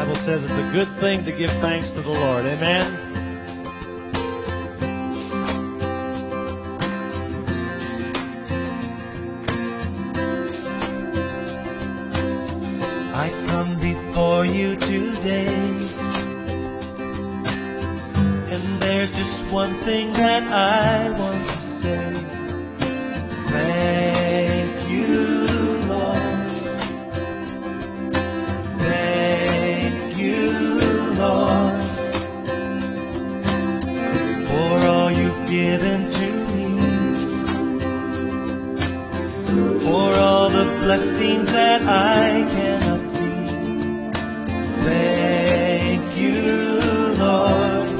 Bible says it's a good thing to give thanks to the Lord. Amen? I come before you today, and there's just one thing that I want to say. Thank you, Lord. Thank you, Lord, for all you've given to me, for all the blessings that I cannot see. Thank you, Lord.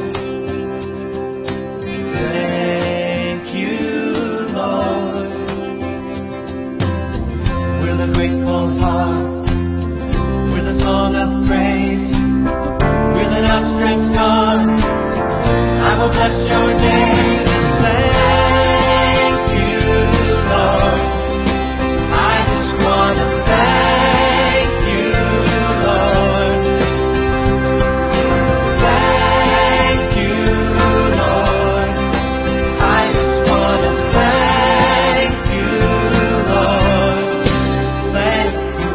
Thank you, Lord. With a grateful heart, with a song of praise, with an outstretched arm, I will bless your name. Thank you, Lord. I just want to thank you, Lord. Thank you, Lord. I just want to thank you, Lord. Thank you,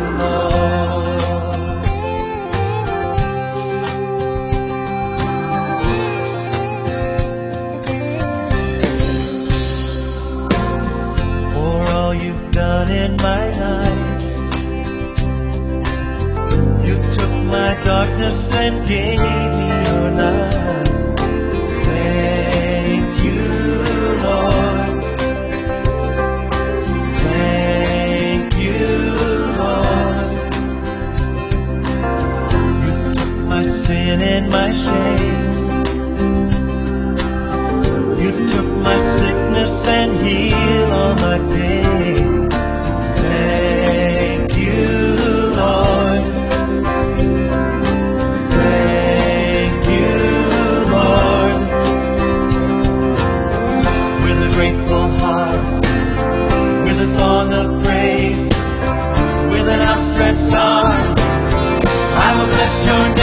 Lord. For all you've done in my life, you took my darkness and gave me your light. Thank you, Lord. Thank you, Lord. You took my sin and my shame. You took my sickness and healed all my pain. Thank you, Lord. Thank you, Lord. With a grateful heart, with a song of praise, with an outstretched arm, I will bless your